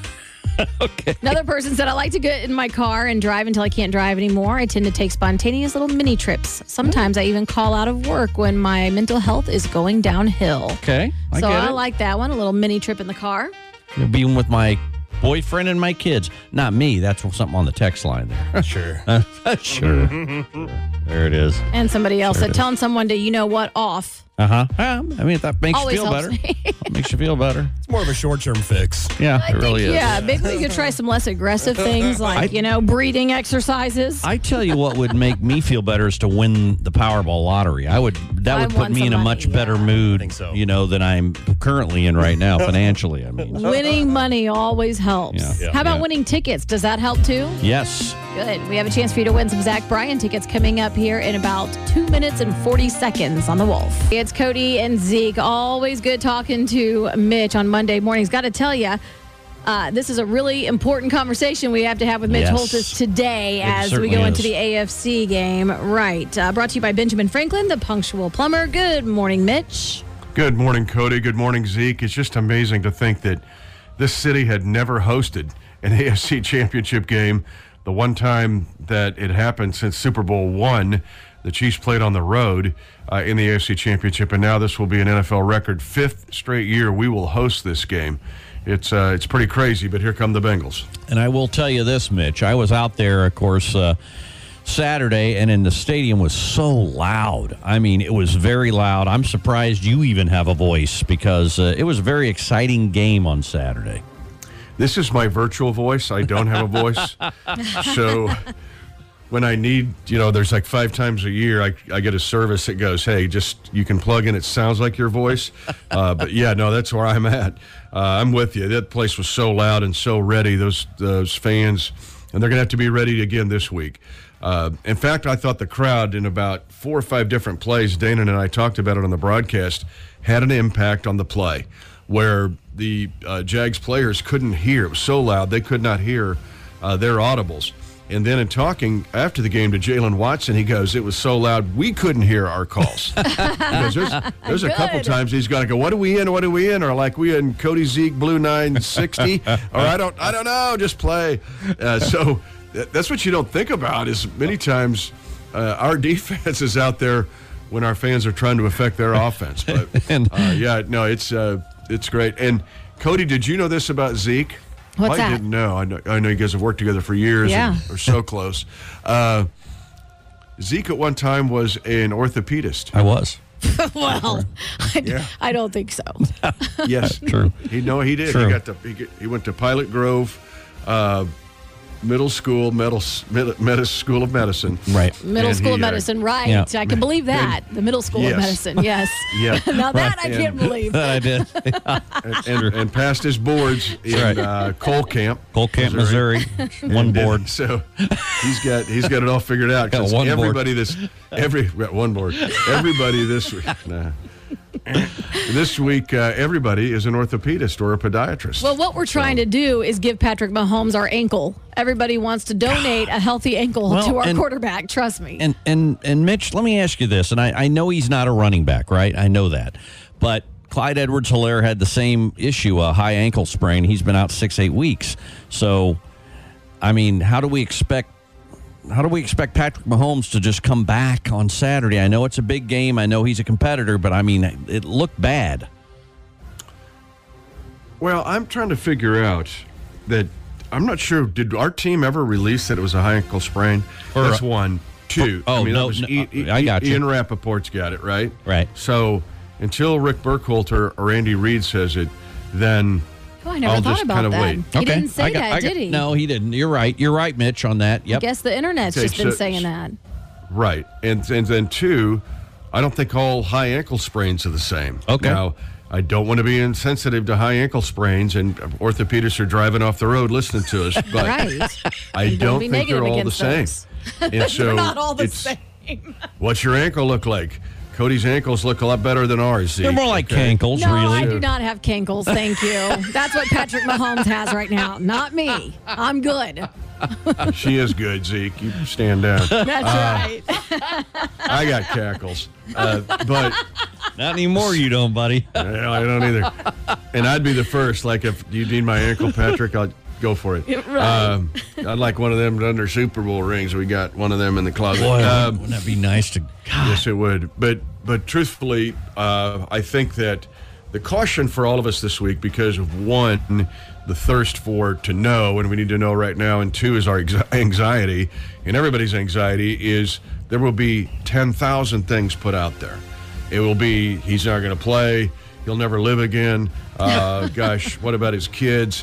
S12: Okay.
S5: Another person said, I like to get in my car and drive until I can't drive anymore. I tend to take spontaneous little mini trips. Sometimes I even call out of work when my mental health is going downhill.
S12: Okay.
S5: I like that one, a little mini trip in the car.
S12: You'll be with my boyfriend and my kids. Not me. That's something on the text line there.
S9: Sure.
S12: Sure. There it is.
S5: And somebody else said, telling someone to, off.
S12: I mean, if that makes you feel better. Makes you feel better.
S9: It's more of a short-term fix.
S12: Yeah, it really is.
S5: Yeah, maybe we could try some less aggressive things like, breathing exercises.
S12: I tell you what would make me feel better is to win the Powerball lottery. That would put me in a much better mood, than I'm currently in right now financially. I mean,
S5: winning money always helps.
S12: Yeah.
S5: How about winning tickets? Does that help too?
S12: Yes.
S5: Good. We have a chance for you to win some Zach Bryan tickets coming up here in about 2 minutes and 40 seconds on The Wolf. It's Cody and Zeke. Always good talking to Mitch on Monday mornings. Got to tell you, this is a really important conversation we have to have with Mitch Holthus today as we go into the AFC game. Right. Brought to you by Benjamin Franklin, the punctual plumber. Good morning, Mitch.
S15: Good morning, Cody. Good morning, Zeke. It's just amazing to think that this city had never hosted an AFC championship game. The one time that it happened since Super Bowl I, the Chiefs played on the road in the AFC Championship, and now this will be an NFL record 5th straight year we will host this game. It's pretty crazy, but here come the Bengals.
S12: And I will tell you this, Mitch. I was out there, of course, Saturday, and the stadium was so loud. I mean, it was very loud. I'm surprised you even have a voice because it was a very exciting game on Saturday.
S15: This is my virtual voice. I don't have a voice. So when I need, there's like 5 times a year I get a service that goes, hey, you can plug in. It sounds like your voice. But yeah, no, that's where I'm at. I'm with you. That place was so loud and so ready, those fans, and they're going to have to be ready again this week. In fact, I thought the crowd in about 4 or 5 different plays, Dana and I talked about it on the broadcast, had an impact on the play where the Jags players couldn't hear. It was so loud they could not hear their audibles. And then in talking after the game to Jalen Watson, he goes, it was so loud we couldn't hear our calls. Because there's a couple times he's got to go, what are we in? Or like we in Cody Zeke Blue 960? Or I don't know, just play. So that's what you don't think about is many times our defense is out there when our fans are trying to affect their offense. But it's great. And Cody, did you know this about Zeke?
S5: What's that?
S15: I didn't know. I know you guys have worked together for years and are so close. Zeke at one time was an orthopedist.
S9: I was.
S5: Well, I don't think so.
S15: Yes,
S9: true.
S15: He did.
S9: True.
S15: He went to Pilot Grove Middle School School of Medicine.
S9: Right.
S5: Middle School of Medicine, right.
S9: Yeah.
S5: I can believe that. The Middle School of Medicine, yes.
S15: Yeah.
S5: Now that I can't believe.
S9: That I did.
S15: and passed his boards in Cole Camp,
S9: Missouri. One board.
S15: So he's got it all figured out.
S9: Got one
S15: everybody
S9: board.
S15: One board. Everybody this week. This week, everybody is an orthopedist or a podiatrist.
S5: Well, what we're trying to do is give Patrick Mahomes our ankle. Everybody wants to donate a healthy ankle to our quarterback. Trust me.
S12: And Mitch, let me ask you this. And I know he's not a running back, right? I know that. But Clyde Edwards-Helaire had the same issue, a high ankle sprain. He's been out 6-8 weeks. So, I mean, how do we expect Patrick Mahomes to just come back on Saturday? I know it's a big game. I know he's a competitor, but I mean, it looked bad.
S15: Well, I'm trying to figure out that. I'm not sure. Did our team ever release that it was a high ankle sprain? That's one. Two.
S12: I got you.
S15: Ian Rappaport's got it, right?
S12: Right.
S15: So until Rick Burkholter or Andy Reid says it, then
S5: I never thought about that.
S15: Wait.
S5: He didn't say that, did he?
S12: No, he didn't. You're right, Mitch, on that. Yep.
S5: I guess the internet's just been saying that.
S15: Right. And then two, I don't think all high ankle sprains are the same.
S12: Okay.
S15: Now, I don't want to be insensitive to high ankle sprains, and orthopedists are driving off the road listening to us, but
S5: right.
S15: I don't think they're all the same. And so
S5: they're not all the same.
S15: What's your ankle look like? Cody's ankles look a lot better than ours.
S12: They're more like cankles,
S5: no,
S12: really.
S5: I do not have cankles, thank you. That's what Patrick Mahomes has right now, not me. I'm good.
S15: She is good, Zeke. You stand down.
S5: That's right.
S15: I got cackles, but
S12: not anymore. You don't, buddy.
S15: I don't either. And I'd be the first. Like if you need my ankle, Patrick, I'll go for it.
S5: Right.
S15: I'd like one of them under Super Bowl rings. We got one of them in the closet.
S12: Boy, wouldn't that be nice to? God.
S15: Yes, it would. But truthfully, I think that the caution for all of us this week, because of one, the thirst to know, and we need to know right now, and two is our anxiety, and everybody's anxiety is there will be 10,000 things put out there. It will be, he's not going to play, he'll never live again, gosh, what about his kids?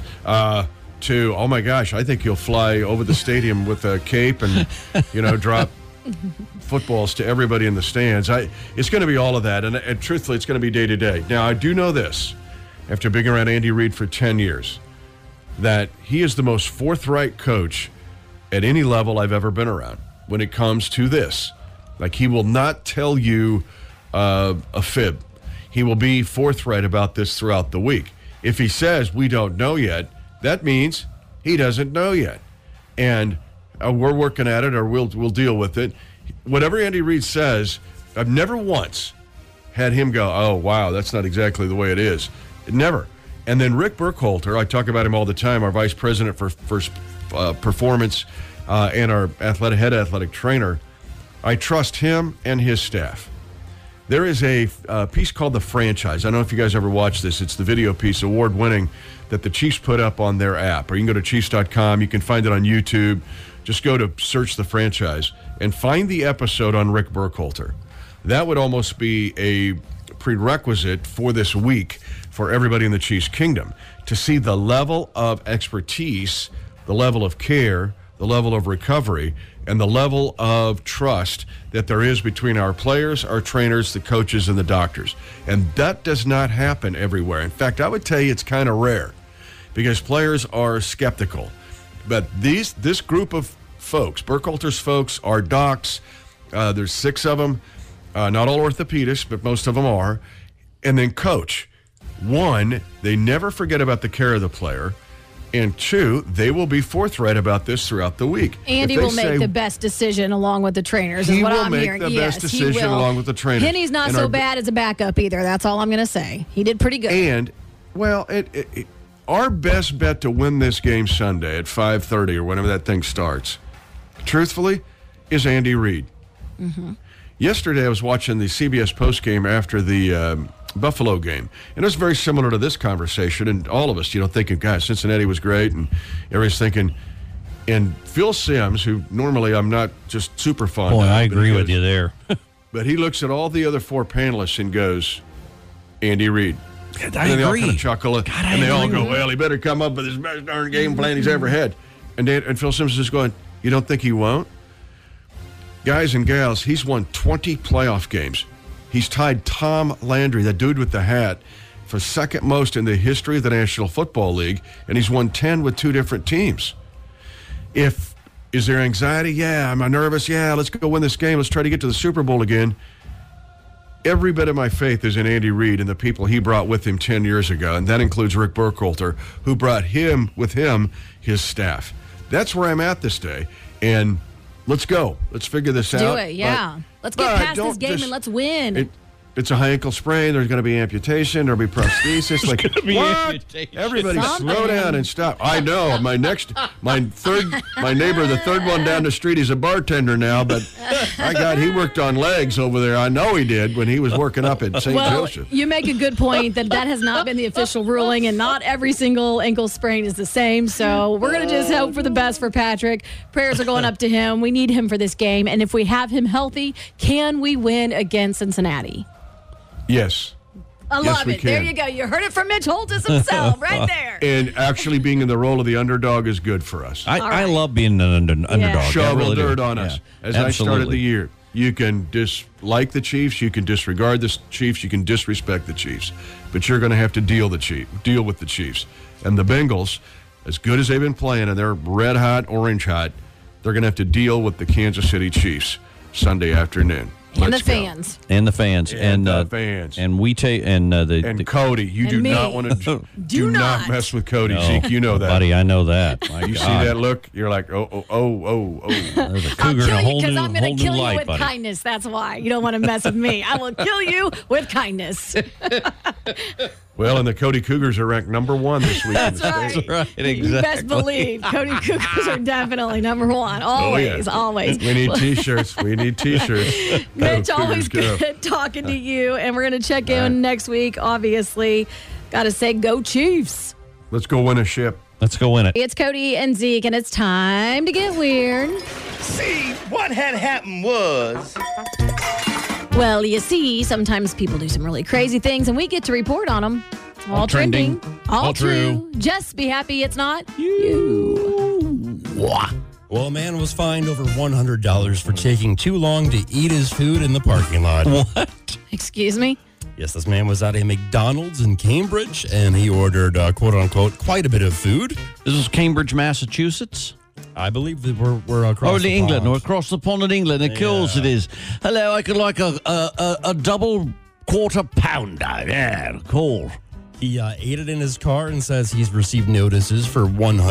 S15: To, oh my gosh, I think he'll fly over the stadium with a cape and, drop footballs to everybody in the stands. It's going to be all of that, and truthfully, it's going to be day to day. Now, I do know this, after being around Andy Reid for 10 years, that he is the most forthright coach at any level I've ever been around when it comes to this. Like, he will not tell you a fib. He will be forthright about this throughout the week. If he says we don't know yet, that means he doesn't know yet. And we're working at it, or we'll deal with it. Whatever Andy Reid says, I've never once had him go, oh, wow, that's not exactly the way it is. Never. And then Rick Burkholter, I talk about him all the time, our vice president for performance and our head athletic trainer. I trust him and his staff. There is a piece called The Franchise. I don't know if you guys ever watched this. It's the video piece, award-winning, that the Chiefs put up on their app. Or you can go to Chiefs.com. You can find it on YouTube. Just go to search The Franchise and find the episode on Rick Burkholter. That would almost be a prerequisite for this week for everybody in the Chiefs Kingdom to see the level of expertise, the level of care, the level of recovery and the level of trust that there is between our players, our trainers, the coaches, and the doctors. And that does not happen everywhere. In fact, I would tell you it's kind of rare because players are skeptical. But this group of folks, Burkhalter's folks, are docs. There's 6 of them, not all orthopedists, but most of them are. And then coach. 1, they never forget about the care of the player. And 2, they will be forthright about this throughout the week.
S5: Andy will make the best decision along with the trainers, is what I'm hearing.
S15: He will make the best decision along with the trainers.
S5: Penny's not so bad as a backup either. That's all I'm going to say. He did pretty good.
S15: And, well, our best bet to win this game Sunday at 5:30 or whenever that thing starts, truthfully, is Andy Reid.
S5: Mm-hmm.
S15: Yesterday I was watching the CBS postgame after the Buffalo game, and it was very similar to this conversation, and all of us, thinking, guys, Cincinnati was great, and everybody's thinking, and Phil Simms, who normally I'm not just super fond of.
S12: Boy, I agree with you there.
S15: But he looks at all the other 4 panelists and goes, Andy Reid.
S12: And
S15: then they all kind
S12: agree.
S15: of chuckle, and they all go, well, he better come up with his best darn game plan he's ever had. And Phil Simms is going, you don't think he won't? Guys and gals, he's won 20 playoff games. He's tied Tom Landry, that dude with the hat, for second most in the history of the National Football League, and he's won 10 with 2 different teams. Is there anxiety? Yeah. Am I nervous? Yeah, let's go win this game. Let's try to get to the Super Bowl again. Every bit of my faith is in Andy Reid and the people he brought with him 10 years ago, and that includes Rick Burkhalter, who brought with him his staff. That's where I'm at this day, and let's go. Let's figure this out.
S5: Do it, yeah. Let's get past this game and let's win.
S15: It's a high ankle sprain. There's going to be amputation. There'll be prosthesis. Like, what? Everybody slow down and stop. I know. My neighbor, the third one down the street, he's a bartender now, but my God, he worked on legs over there. I know he did when he was working up at St. Joseph.
S5: You make a good point that has not been the official ruling, and not every single ankle sprain is the same. So we're going to just hope for the best for Patrick. Prayers are going up to him. We need him for this game. And if we have him healthy, can we win against Cincinnati?
S15: Yes.
S5: I love it. There you go. You heard it from Mitch Holtis himself right there.
S15: And actually being in the role of the underdog is good for us.
S12: I love being an underdog.
S15: Shovel dirt on us. As I started the year, you can dislike the Chiefs, you can disregard the Chiefs, you can disrespect the Chiefs. But you're going to have to deal with the Chiefs. And the Bengals, as good as they've been playing, and they're red hot, orange hot, they're going to have to deal with the Kansas City Chiefs Sunday afternoon.
S5: And the fans.
S12: And the fans.
S15: And the fans.
S12: And we take
S15: and Cody. You do not want to do not mess with Cody, Zeke. You know that.
S12: Buddy, I know that.
S15: You see that look? You're like, oh.
S12: There's a cougar in a whole new light, buddy.
S5: Because I'm going to kill you with kindness. That's why. You don't want to mess with me. I will kill you with kindness.
S15: Well, and the Cody Cougars are ranked number 1 this week.
S5: That's right.
S12: That's right. Exactly.
S5: You best believe Cody Cougars are definitely number 1. Always, always.
S15: We need T-shirts.
S5: Mitch, always good talking to you. And we're going to check in next week, obviously. Got to say, go Chiefs.
S15: Let's go win a ship.
S12: Let's go win it.
S5: It's Cody and Zeke, and it's time to get weird.
S1: See, what had happened was...
S5: Well, you see, sometimes people do some really crazy things, and we get to report on them. All trending. All true. Just be happy it's not you.
S9: Well, a man was fined over $100 for taking too long to eat his food in the parking lot.
S12: What?
S5: Excuse me?
S9: Yes, this man was at a McDonald's in Cambridge, and he ordered, quote-unquote, quite a bit of food.
S12: This is Cambridge, Massachusetts?
S9: I believe that we're across the
S12: England,
S9: pond.
S12: or across the pond in England. Of course it is. Hello, I could like a double quarter pounder. Yeah, cool.
S9: He ate it in his car and says he's received notices for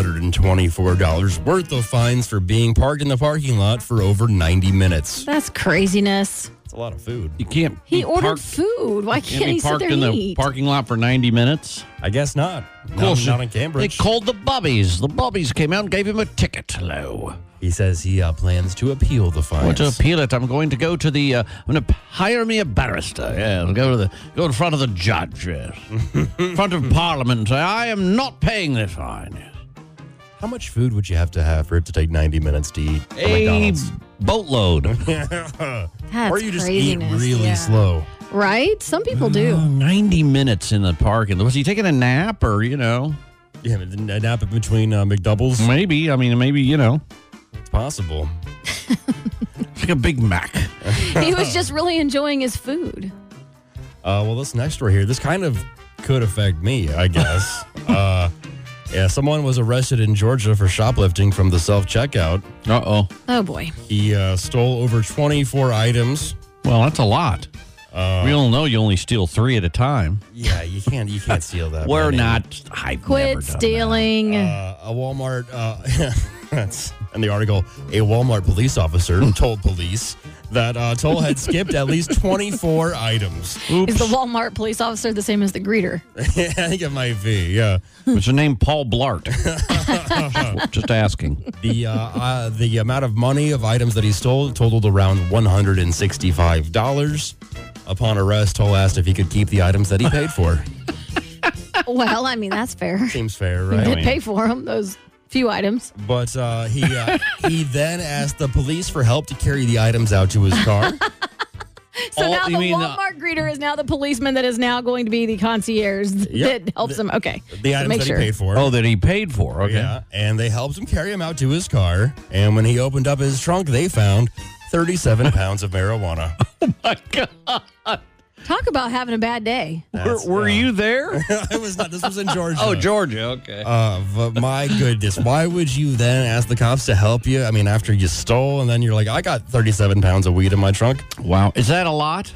S9: $124 worth of fines for being parked in the parking lot for over 90 minutes.
S5: That's craziness.
S9: It's a lot of food.
S12: You can't.
S5: He ordered food. Why can't he sit there and
S12: in
S5: eat?
S12: the parking lot for 90 minutes?
S9: I guess not.
S12: Of course,
S9: not in Cambridge.
S12: They called the Bobbies. The Bobbies came out and gave him a ticket. Hello.
S9: He says he plans to appeal the fines.
S12: I want to appeal it. I'm going to go to the. I'm going to hire me a barrister. Yeah, I'll go in front of the judge. Yes. In front of Parliament and say I am not paying this fine. Yes.
S9: How much food would you have to have for it to take 90 minutes to eat?
S12: A boatload.
S5: That's
S9: or you just
S5: craziness.
S9: eat really slow.
S5: Right? Some people do.
S12: 90 minutes in the parking. Was he taking a nap or,
S9: Yeah, a nap in between McDoubles?
S12: Maybe. I mean, maybe,
S9: It's possible.
S12: It's like a Big Mac.
S5: He was just really enjoying his food.
S9: Well, this next story here, this kind of could affect me, I guess. Someone was arrested in Georgia for shoplifting from the self-checkout.
S12: Uh-oh.
S5: Oh, boy.
S9: He stole over 24 items.
S12: Well, that's a lot. We all know you only steal 3 at a time.
S9: Yeah, you can't steal that.
S12: We're
S9: many.
S12: not. I've
S5: Quit
S12: never done
S5: stealing.
S9: A Walmart, that's in the article, a Walmart police officer told police that Toll had skipped at least 24 items.
S5: Oops. Is the Walmart police officer the same as the greeter?
S9: Yeah, I think it might be, yeah.
S12: What's your name? Paul Blart. Just asking.
S9: The amount of money of items that he stole totaled around $165. Upon arrest, Toll asked if he could keep the items that he paid for.
S5: Well, I mean, that's fair.
S9: Seems fair, right?
S5: He did pay for them, those few items.
S9: But he then asked the police for help to carry the items out to his car.
S5: So now the Walmart greeter is now the policeman that is now going to be the concierge that helps him. Okay.
S9: The items that he paid for.
S12: Oh, that he paid for. Okay.
S9: Yeah. And they helped him carry him out to his car. And when he opened up his trunk, they found 37 pounds of marijuana.
S12: Oh, my God.
S5: Talk about having a bad day.
S12: Were you there?
S9: I was not. This was in Georgia.
S12: Oh, Georgia. Okay.
S9: But my goodness. Why would you then ask the cops to help you? I mean, after you stole and then you're like, I got 37 pounds of weed in my trunk.
S12: Wow. Is that a lot?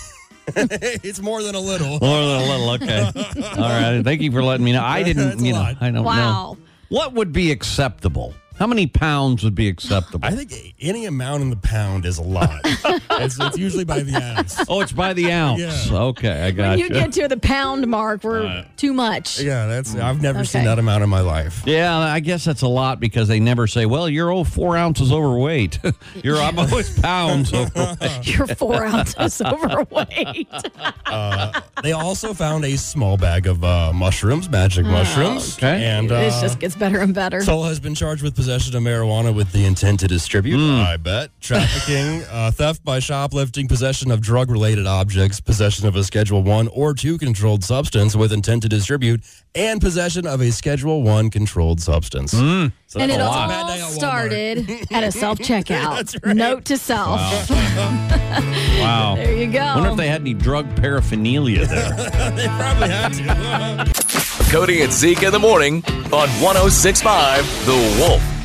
S9: It's more than a little.
S12: More than a little. Okay. All right. Thank you for letting me know. I didn't, I don't know. What would be acceptable? How many pounds would be acceptable?
S9: I think any amount in the pound is a lot. It's usually by the ounce.
S12: Oh, it's by the ounce.
S9: Yeah.
S12: Okay, I got
S5: When
S12: you.
S5: you get to the pound mark, we're too much.
S9: Yeah, I've never seen that amount in my life.
S12: Yeah, I guess that's a lot because they never say, well, you're 4 ounces overweight. I'm always pounds overweight.
S5: You're 4 ounces overweight.
S9: They also found a small bag of mushrooms, magic mushrooms.
S12: Okay.
S9: And
S5: this just gets better and better.
S9: Toll has been charged with possession of marijuana with the intent to distribute, I bet. Trafficking, theft by shoplifting, possession of drug-related objects, possession of a Schedule 1 or 2 controlled substance with intent to distribute, and possession of a Schedule 1 controlled substance. So
S5: And it all
S9: at
S5: started at a self-checkout.
S9: That's right.
S5: Note to self.
S12: Wow.
S5: There you go.
S12: I wonder if they had any drug paraphernalia there.
S9: They probably had to.
S7: Cody and Zeke in the morning on 106.5 The Wolf.